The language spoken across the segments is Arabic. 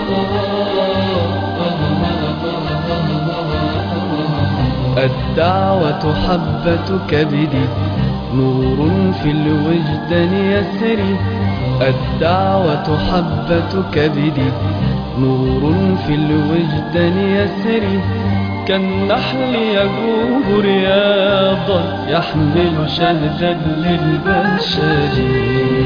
الدعوة حبة كبدي، نور في الوجدان يسري. الدعوة حبة كبدي، نور في الوجدان يسري. كالنحل يجوب رياضا، يحمل شهدا للبشر.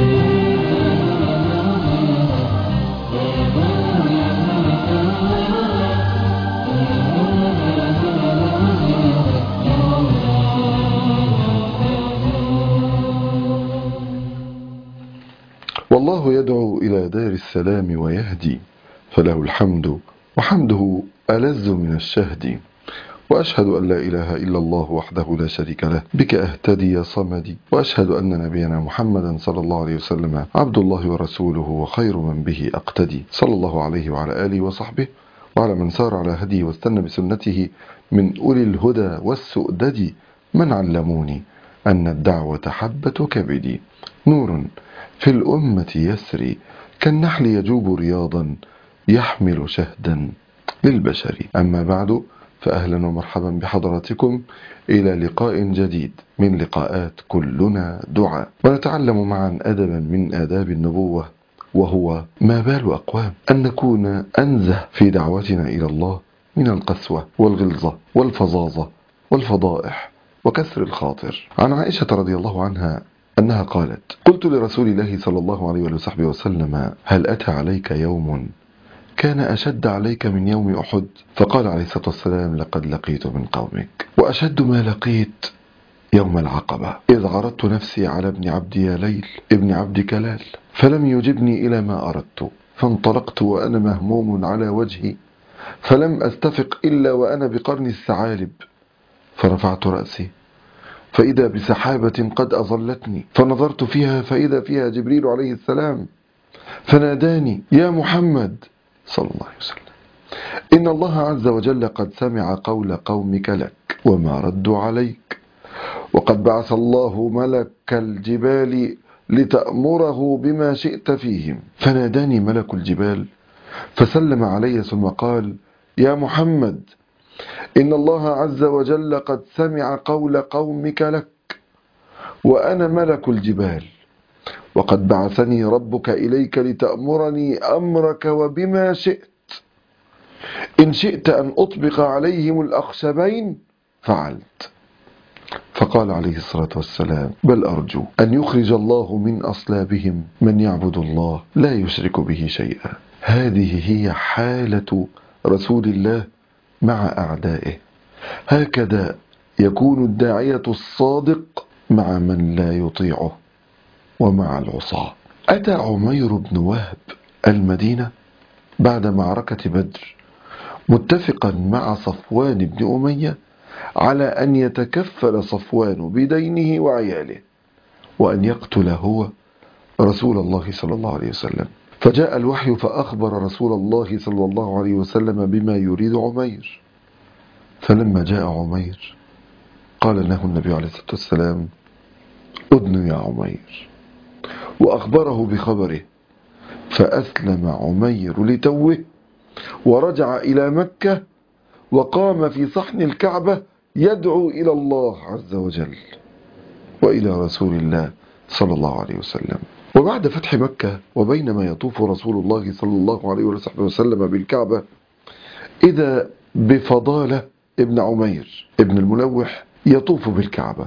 والله يدعو إلى دار السلام ويهدي، فله الحمد وحمده ألذ من الشهد. وأشهد أن لا إله إلا الله وحده لا شريك له، بك أهتدي يا صمدي. وأشهد أن نبينا محمدا صلى الله عليه وسلم عبد الله ورسوله وخير من به أقتدي، صلى الله عليه وعلى آله وصحبه وعلى من سار على هديه واستنى بسنته من أولي الهدى والسؤدد، من علموني أن الدعوة حبة كبدي، نور في الأمة يسري. كالنحل يجوب رياضا، يحمل شهدا للبشر. أما بعد، فأهلا ومرحبا بحضراتكم إلى لقاء جديد من لقاءات كلنا دعاء، ونتعلم معا أدبا من آداب النبوة، وهو ما بال أقوام أن نكون أنزه في دعوتنا إلى الله من القسوة والغلظة والفظاظة والفضائح وكسر الخاطر. عن عائشة رضي الله عنها أنها قالت: قلت لرسول الله صلى الله عليه وصحبه وسلم: هل أتى عليك يوم كان أشد عليك من يوم أحد؟ فقال عليه الصلاة والسلام: لقد لقيت من قومك، وأشد ما لقيت يوم العقبة، إذ عرضت نفسي على ابن عبد ياليل ابن عبد كلال، فلم يجبني إلى ما أردت، فانطلقت وأنا مهموم على وجهي، فلم أستفق إلا وأنا بقرن الثعالب، فرفعت رأسي فإذا بسحابة قد أظلتني، فنظرت فيها فإذا فيها جبريل عليه السلام، فناداني: يا محمد صلى الله عليه وسلم، إن الله عز وجل قد سمع قول قومك لك وما ردوا عليك، وقد بعث الله ملك الجبال لتأمره بما شئت فيهم. فناداني ملك الجبال فسلم علي ثم قال: يا محمد، إن الله عز وجل قد سمع قول قومك لك، وأنا ملك الجبال، وقد بعثني ربك إليك لتأمرني أمرك وبما شئت. إن شئت أن أطبق عليهم الأخشبين فعلت. فقال عليه الصلاة والسلام: بل أرجو أن يخرج الله من أصلابهم من يعبد الله لا يشرك به شيئا. هذه هي حالة رسول الله مع أعدائه، هكذا يكون الداعية الصادق مع من لا يطيعه ومع العصاة. أتى عمير بن وهب المدينة بعد معركة بدر متفقا مع صفوان بن أمية على أن يتكفل صفوان بدينه وعياله، وأن يقتل هو رسول الله صلى الله عليه وسلم. فجاء الوحي فأخبر رسول الله صلى الله عليه وسلم بما يريد عمير. فلما جاء عمير قال له النبي عليه الصلاة والسلام: أدن يا عمير، وأخبره بخبره. فأسلم عمير لتوه، ورجع إلى مكة، وقام في صحن الكعبة يدعو إلى الله عز وجل وإلى رسول الله صلى الله عليه وسلم. وبعد فتح مكة، وبينما يطوف رسول الله صلى الله عليه وسلم بالكعبة، إذا بفضالة ابن عمير ابن الملوح يطوف بالكعبة،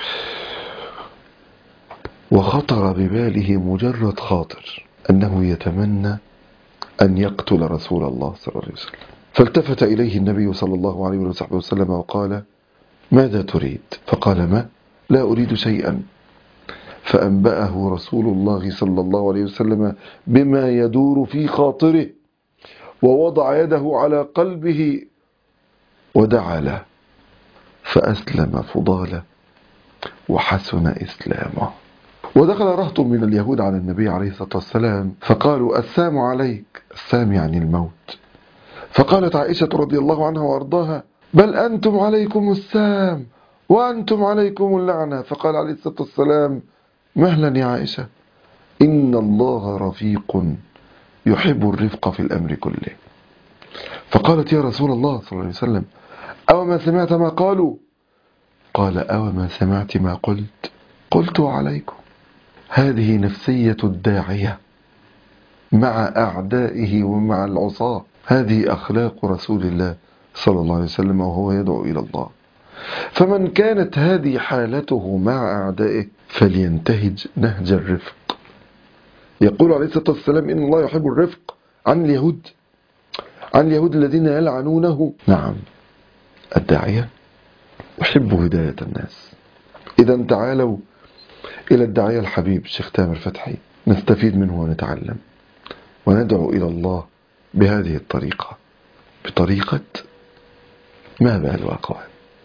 وخطر بباله مجرد خاطر أنه يتمنى أن يقتل رسول الله صلى الله عليه وسلم. فالتفت إليه النبي صلى الله عليه وسلم وقال: ماذا تريد؟ فقال: ما لا أريد شيئا. فأنبأه رسول الله صلى الله عليه وسلم بما يدور في خاطره، ووضع يده على قلبه ودعا له، فأسلم فضالة وحسن إسلامه. ودخل رهط من اليهود على النبي عليه الصلاة والسلام فقالوا: السام عليك. السام يعني الموت. فقالت عائشة رضي الله عنها وأرضاها: بل أنتم عليكم السام وأنتم عليكم اللعنة. فقال عليه الصلاة والسلام: مهلا يا عائشة، إن الله رفيق يحب الرفق في الأمر كله. فقالت يا رسول الله صلى الله عليه وسلم أو ما سمعت ما قالوا؟ قال أو ما سمعت ما قلت؟ قلت عليكم. هذه نفسية الداعية مع أعدائه ومع العصاة، هذه أخلاق رسول الله صلى الله عليه وسلم وهو يدعو إلى الله. فمن كانت هذه حالته مع أعدائه فلينتهج نهج الرفق. يقول عليه الصلاة والسلام إن الله يحب الرفق عن اليهود الذين يلعنونه. نعم، الداعية يحب هداية الناس. إذا تعالوا إلى الداعية الحبيب الشيخ تامر فتحي، نستفيد منه ونتعلم وندعو إلى الله بهذه الطريقة، بطريقة ما بال أقوام.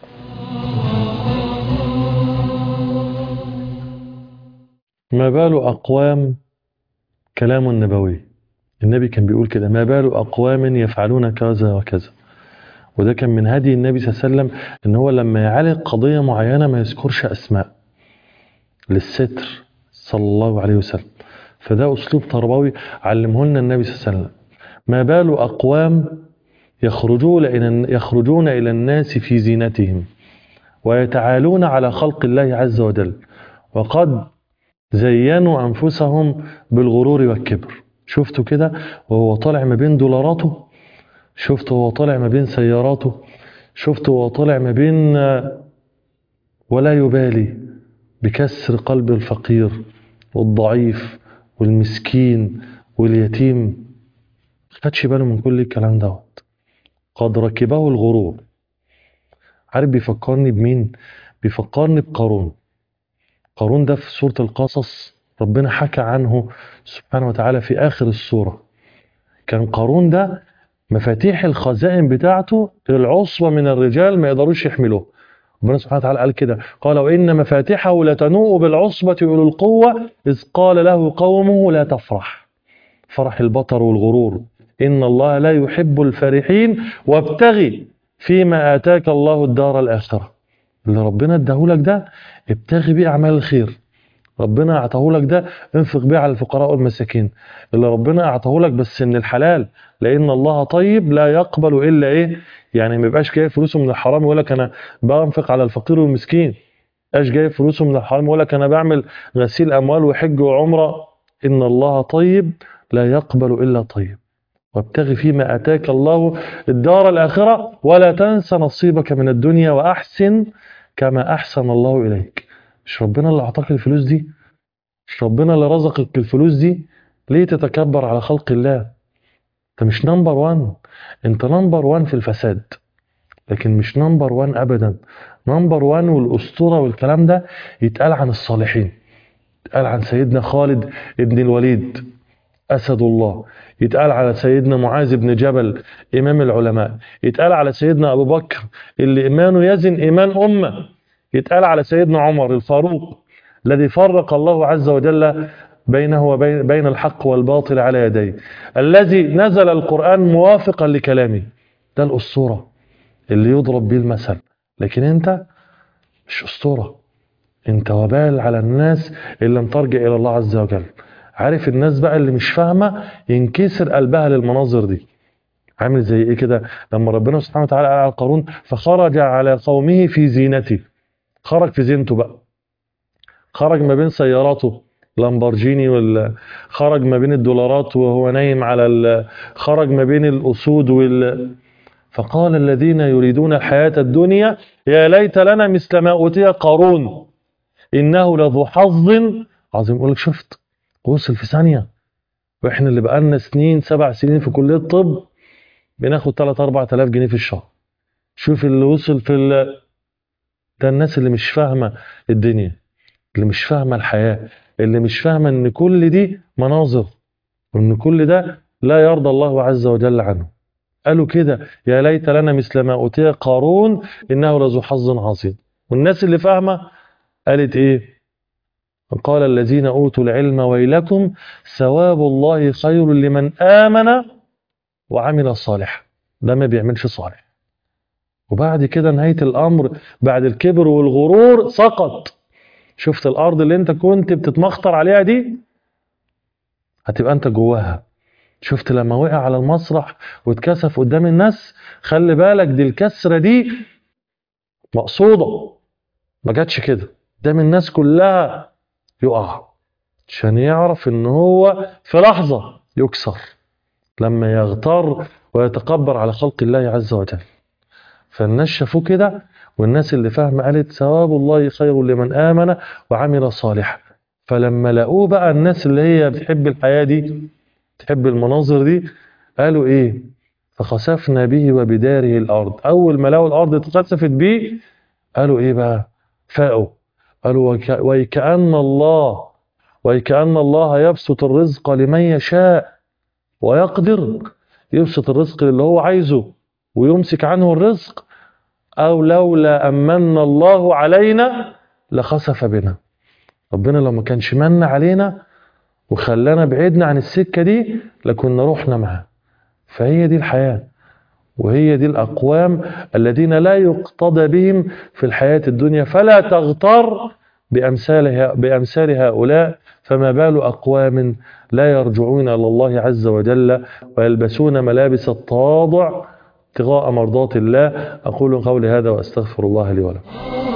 ما بال أقوام كلام نبوي. النبي كان بيقول كده: ما بال أقوام يفعلون كذا وكذا. وده كان من هدي النبي صلى الله عليه وسلم، ان هو لما يعالج قضية معينة ما يذكرش أسماء للستر صلى الله عليه وسلم. فده أسلوب تربوي علمه لنا النبي صلى الله عليه وسلم. ما بال أقوام يخرجون إلى الناس في زينتهم ويتعالون على خلق الله عز وجل وقد زينوا أنفسهم بالغرور والكبر. شفتوا كده وهو طالع ما بين دولاراته، شفتوا وهو طالع ما بين سياراته، شفتوا وهو طالع ما بين ولا يبالي بكسر قلب الفقير والضعيف والمسكين واليتيم. خدش باله من كل الكلام دوت. قد ركبه الغرور. عارف بيفكرني بمين؟ بيفكرني بقارون. قارون ده في سورة القصص ربنا حكى عنه سبحانه وتعالى في آخر السورة. كان قارون ده مفاتيح الخزائن بتاعته العصبة من الرجال ما يقدروش يحملوه. ربنا سبحانه وتعالى قال كده: قال وإن مفاتيحه لتنوء بالعصبة أولي القوة إذ قال له قومه لا تفرح. فرح البطر والغرور. إن الله لا يحب الفرحين وابتغي فيما آتاك الله الدار الآخرة. اللي ربنا اداهولك ده ابتغي بيه أعمال الخير. ربنا اعطاهولك ده انفق بيه على الفقراء والمساكين. اللي ربنا اعطاهولك بس من الحلال، لأن الله طيب لا يقبل إلا إيه؟ يعني ما يبقاش جايب فلوسه من الحرام ويقول لك أنا بنفق على الفقير والمسكين. ايش جايب فلوسه من الحرام ويقول لك أنا بعمل غسيل أموال وحج وعمرة. إن الله طيب لا يقبل إلا طيب. وابتغي فيما آتاك الله الدار الآخرة ولا تنس نصيبك من الدنيا وأحسن كما أحسن الله إليك. مش ربنا اللي أعطاك الفلوس دي؟ مش ربنا اللي رزقك الفلوس دي؟ ليه تتكبر على خلق الله؟ انت مش نمبر وان. انت نمبر وان في الفساد، لكن مش نمبر وان أبدا. نمبر وان والأسطورة والكلام ده يتقال عن الصالحين. يتقال عن سيدنا خالد ابن الوليد أسد الله. يتقال على سيدنا معاذ بن جبل إمام العلماء. يتقال على سيدنا أبو بكر اللي إيمانه يزن إيمان أمة. يتقال على سيدنا عمر الفاروق الذي فرق الله عز وجل بينه وبين الحق والباطل على يديه، الذي نزل القرآن موافقا لكلامه. ده الأسطورة اللي يضرب به المثل. لكن أنت مش أسطورة، أنت وبال على الناس اللي لم ترجع إلى الله عز وجل. عارف الناس بقى اللي مش فاهمة ينكسر قلبها للمناظر دي. عامل زي ايه كده لما ربنا سبحانه وتعالى قال على قارون: فخرج على قومه في زينته. خرج في زينته بقى، خرج ما بين سياراته لامبورجيني خرج ما بين الدولارات وهو نايم على خرج ما بين الأسود فقال الذين يريدون الحياة الدنيا يا ليت لنا مثل ما أوتي قارون إنه لذو حظ عظيم. يقول لك شفت وصل في ثانية، واحنا اللي بقالنا سنين 7 سنين في كلية الطب بناخد 3-4 آلاف جنيه في الشهر. شوف اللي وصل ده الناس اللي مش فاهمة الدنيا، اللي مش فاهمة الحياة، اللي مش فاهمة ان كل دي مناظر وان كل ده لا يرضى الله عز وجل عنه. قالوا كده: يا ليت لنا مثل ما أوتي قارون إنه لذو حظ عظيم. والناس اللي فاهمة قالت ايه؟ قال الذين أوتوا العلم ويلكم ثواب الله خير لمن آمن وعمل صالح. ده ما بيعملش صالح. وبعد كده نهاية الأمر بعد الكبر والغرور سقط. شفت الأرض اللي انت كنت بتتمخطر عليها دي هتبقى انت جواها. شفت لما وقع على المسرح واتكسف قدام الناس؟ خلي بالك دي الكسرة دي مقصودة، ما جاتش كده قدام الناس كلها يقع، عشان يعرف ان هو في لحظة يكسر لما يغتر ويتكبر على خلق الله عز وجل. فالناس شافوه كده، والناس اللي فاهمة قالت ثواب الله خير لمن آمن وعمل صالحا. فلما لقوه بقى الناس اللي هي بتحب الحياة دي، تحب المناظر دي، قالوا ايه؟ فخسفنا به وبداره الأرض. أول ما لقوا الأرض اتخسفت بيه قالوا ايه بقى؟ فاقوا قالوا وكأن الله يبسط الرزق لمن يشاء ويقدر، يبسط الرزق اللي هو عايزه ويمسك عنه الرزق. أو لولا أمن الله علينا لخسف بنا. ربنا لو ما كانش من علينا وخلانا بعيدنا عن السكة دي لكنا روحنا معاه. فهي دي الحياة، وهي دي الأقوام الذين لا يقتضى بهم في الحياة الدنيا. فلا تغتر بأمثال هؤلاء، فما بال أقوام لا يرجعون إلى الله عز وجل ويلبسون ملابس التواضع ابتغاء مرضات الله. أقول قولي هذا وأستغفر الله لي ولكم.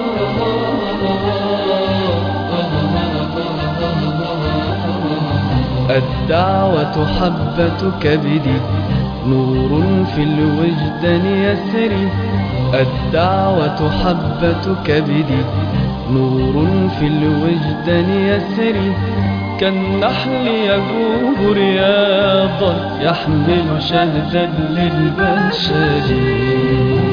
الدعوة حبة كبدي، نور في الوجدان يسري. الدعوة حبة كبدي، نور في الوجدان يسري. كالنحل يجوب رياضا، يحمل شهدا للبشر.